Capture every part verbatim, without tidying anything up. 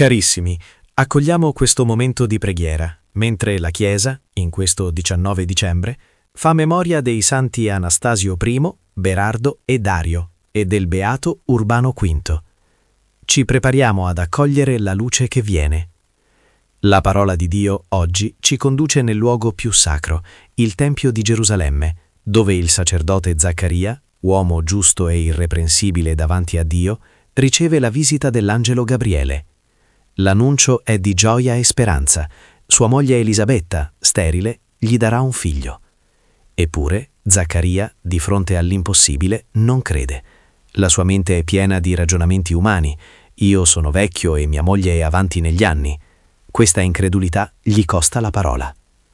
Carissimi, accogliamo questo momento di preghiera, mentre la Chiesa, in questo diciannove dicembre, fa memoria dei santi Anastasio primo, Berardo e Dario e del beato Urbano quinto. Ci prepariamo ad accogliere la luce che viene. La parola di Dio oggi ci conduce nel luogo più sacro, il Tempio di Gerusalemme, dove il sacerdote Zaccaria, uomo giusto e irreprensibile davanti a Dio, riceve la visita dell'angelo Gabriele. L'annuncio è di gioia e speranza. Sua moglie Elisabetta, sterile, gli darà un figlio. Eppure, Zaccaria, di fronte all'impossibile, non crede. La sua mente è piena di ragionamenti umani. Io sono vecchio e mia moglie è avanti negli anni. Questa incredulità gli costa la parola.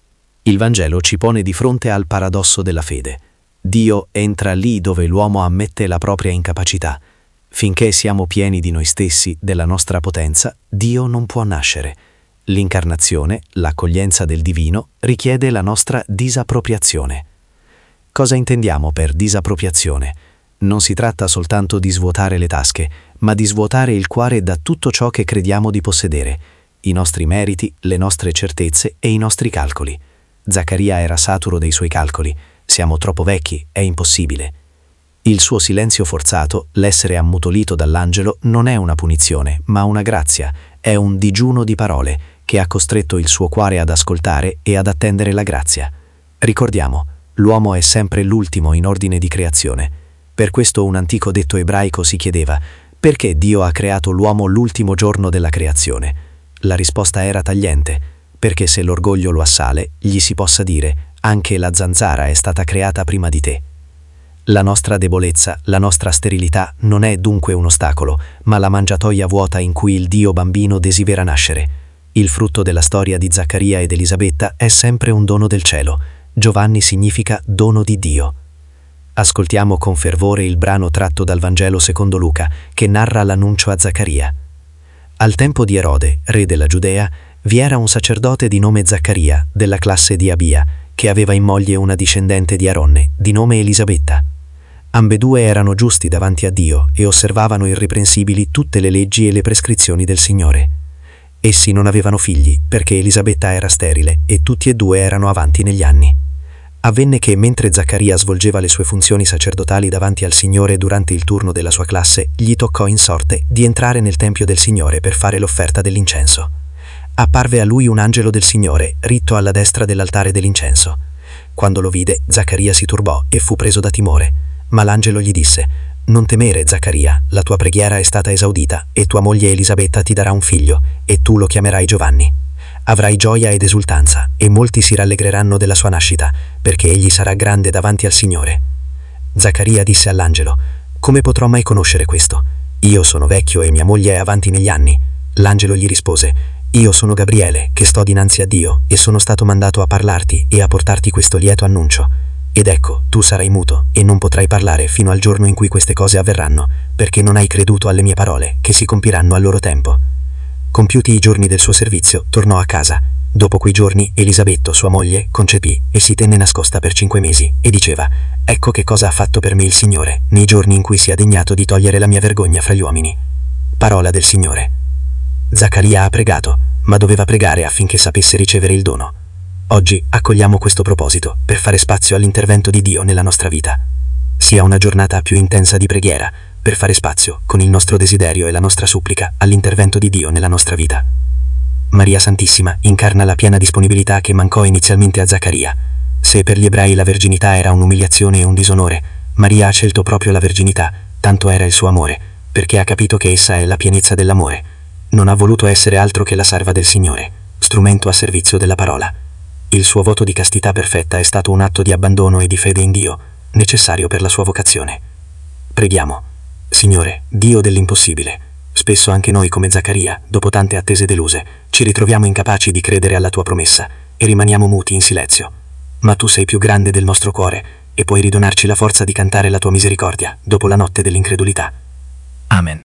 Il Vangelo ci pone di fronte al paradosso della fede. Dio entra lì dove l'uomo ammette la propria incapacità. Finché siamo pieni di noi stessi, della nostra potenza, Dio non può nascere. L'incarnazione, l'accoglienza del divino, richiede la nostra disappropriazione. Cosa intendiamo per disappropriazione? Non si tratta soltanto di svuotare le tasche, ma di svuotare il cuore da tutto ciò che crediamo di possedere, i nostri meriti, le nostre certezze e i nostri calcoli. Zaccaria era saturo dei suoi calcoli. Siamo troppo vecchi, è impossibile. Il suo silenzio forzato, l'essere ammutolito dall'angelo, non è una punizione, ma una grazia, è un digiuno di parole che ha costretto il suo cuore ad ascoltare e ad attendere la grazia. Ricordiamo, l'uomo è sempre l'ultimo in ordine di creazione. Per questo un antico detto ebraico si chiedeva: perché Dio ha creato l'uomo l'ultimo giorno della creazione? La risposta era tagliente: perché se l'orgoglio lo assale, gli si possa dire: anche la zanzara è stata creata prima di te. La nostra debolezza, la nostra sterilità non è dunque un ostacolo, ma la mangiatoia vuota in cui il Dio bambino desidera nascere. Il frutto della storia di Zaccaria ed Elisabetta è sempre un dono del cielo. Giovanni significa dono di Dio. Ascoltiamo con fervore il brano tratto dal Vangelo secondo Luca, che narra l'annuncio a Zaccaria. Al tempo di Erode, re della Giudea, vi era un sacerdote di nome Zaccaria, della classe di Abia, che aveva in moglie una discendente di Aronne, di nome Elisabetta. Ambedue erano giusti davanti a Dio e osservavano irreprensibili tutte le leggi e le prescrizioni del Signore. Essi non avevano figli, perché Elisabetta era sterile e tutti e due erano avanti negli anni. Avvenne che mentre Zaccaria svolgeva le sue funzioni sacerdotali davanti al Signore durante il turno della sua classe, gli toccò in sorte di entrare nel Tempio del Signore per fare l'offerta dell'incenso. Apparve a lui un angelo del Signore, ritto alla destra dell'altare dell'incenso. Quando lo vide, Zaccaria si turbò e fu preso da timore. Ma l'angelo gli disse: non temere, Zaccaria, la tua preghiera è stata esaudita e tua moglie Elisabetta ti darà un figlio e tu lo chiamerai Giovanni. Avrai gioia ed esultanza e molti si rallegreranno della sua nascita, perché egli sarà grande davanti al Signore. Zaccaria disse all'angelo: come potrò mai conoscere questo? Io sono vecchio e mia moglie è avanti negli anni. L'angelo gli rispose: io sono Gabriele, che sto dinanzi a Dio e sono stato mandato a parlarti e a portarti questo lieto annuncio. Ed ecco, tu sarai muto e non potrai parlare fino al giorno in cui queste cose avverranno, perché non hai creduto alle mie parole, che si compiranno al loro tempo. Compiuti i giorni del suo servizio, tornò a casa. Dopo quei giorni, Elisabetta, sua moglie, concepì e si tenne nascosta per cinque mesi, e diceva: ecco che cosa ha fatto per me il Signore, nei giorni in cui si è degnato di togliere la mia vergogna fra gli uomini. Parola del Signore. Zaccaria ha pregato, ma doveva pregare affinché sapesse ricevere il dono. Oggi accogliamo questo proposito per fare spazio all'intervento di Dio nella nostra vita. Sia una giornata più intensa di preghiera, per fare spazio, con il nostro desiderio e la nostra supplica, all'intervento di Dio nella nostra vita. Maria Santissima incarna la piena disponibilità che mancò inizialmente a Zaccaria. Se per gli ebrei la verginità era un'umiliazione e un disonore, Maria ha scelto proprio la verginità, tanto era il suo amore, perché ha capito che essa è la pienezza dell'amore. Non ha voluto essere altro che la serva del Signore, strumento a servizio della parola. Il suo voto di castità perfetta è stato un atto di abbandono e di fede in Dio, necessario per la sua vocazione. Preghiamo. Signore, Dio dell'impossibile, spesso anche noi come Zaccaria, dopo tante attese deluse, ci ritroviamo incapaci di credere alla tua promessa e rimaniamo muti in silenzio. Ma tu sei più grande del nostro cuore e puoi ridonarci la forza di cantare la tua misericordia dopo la notte dell'incredulità. Amen.